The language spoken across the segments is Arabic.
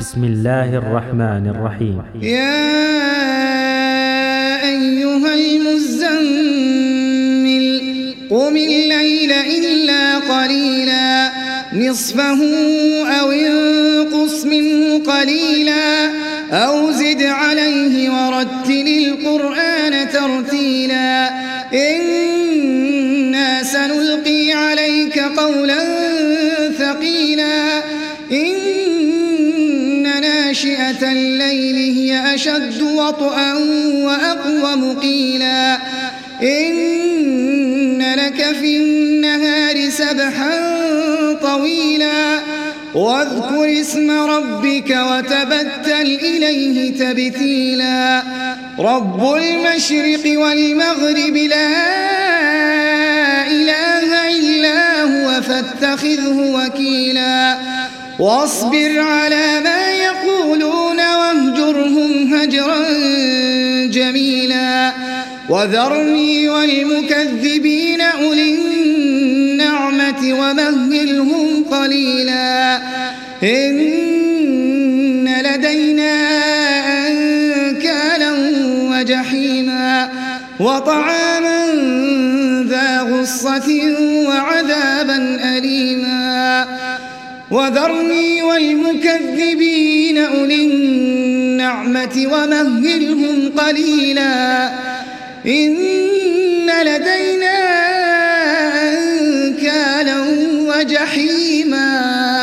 بسم الله الرحمن الرحيم. يا أيها المزمل قم الليل إلا قليلا نصفه أو انقص منه قليلا أو زد عليه ورتل القرآن ترتيلا إنا سنلقي عليك قولا ثقيلا إن ناشئة الليل هي أشد وطئا وأقوم قيلا إن لك في النهار سبحا طويلا واذكر اسم ربك وتبتل إليه تبتيلا رب المشرق والمغرب لا إله إلا هو فاتخذه وكيلا واصبر على ما يقولون واهجرهم هجرا جميلا وذرني والمكذبين أولي النعمة ومهلهم قليلا إن لدينا أنكالا وجحيما وطعاما ذا غصة وعذابا أليما وذرني والمكذبين أولي النعمة ومهلهم قليلا إن لدينا أنكالا وجحيما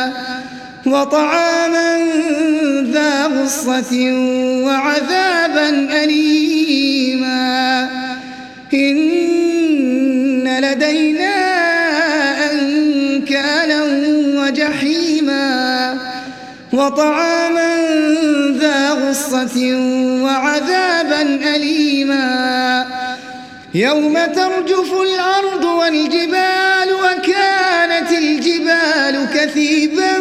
وطعاما ذا غصة وعذابا أليما إن لدينا أنكالا وجحيما وطعاما ذا غصة وعذابا أليما يوم ترجف الأرض والجبال وكانت الجبال كثيبا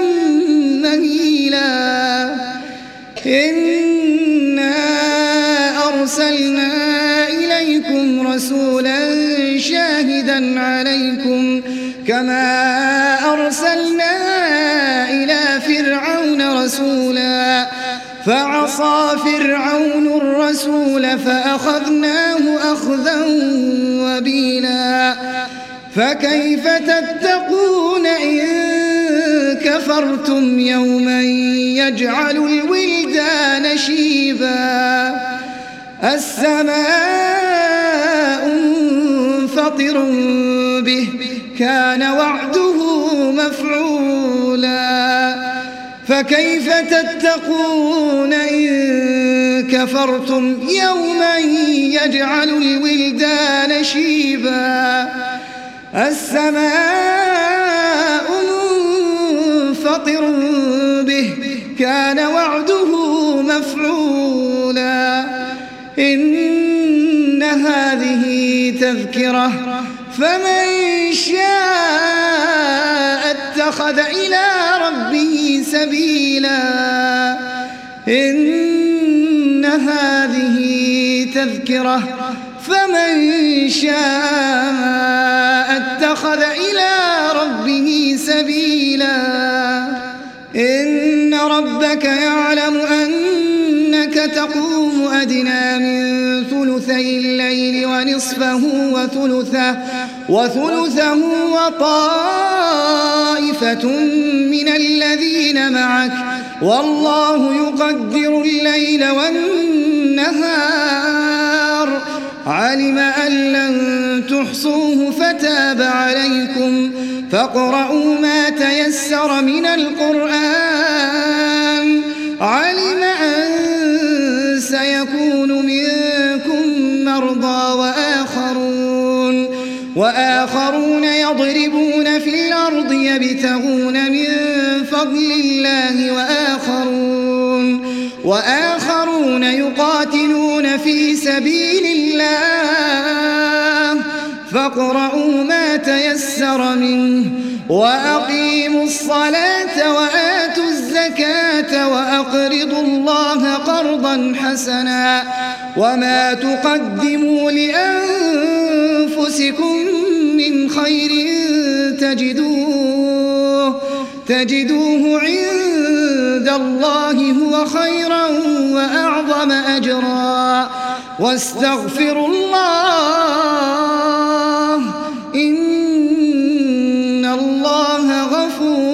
مهيلا إنا أرسلنا إليكم رسولا شاهدا عليكم كما أرسلنا إلى فرعون رسولا فعصى فرعون الرسول فأخذناه أخذا وبيلا فكيف تتقون إن كفرتم يوما يجعل الولدان شيبا السماء منفطر به كان وعده مفعولا فكيف تتقون إن كفرتم يوما يجعل الولدان شيبا السماء منفطر به كان وعده مفعولا إن هذه تذكرة فمن شاء اتخذ إلى ربه سبيلا إن هذه تذكرة فمن شاء اتخذ إلى ربه سبيلا إن ربك يعلم أنك تقوم أدنى من ثلثي الليل ونصفه وثلثه وطائفة من الذين معك والله يقدر الليل والنهار علم أن لن تحصوه فتاب عليكم فاقرؤوا ما تيسر من القرآن علم أن سيكون منكم مرضى وآخرون يضربون في الأرض يبتغون من فضل الله وآخرون يقاتلون في سبيل الله فاقرؤوا ما تيسر منه وأقيموا الصلاة وآتوا الزكاة وأقرضوا الله قرضا حسنا وما تقدموا لأنفسكم من خير تجدوه عند الله هو خيرا وأعظم أجرا واستغفروا الله إن الله غفور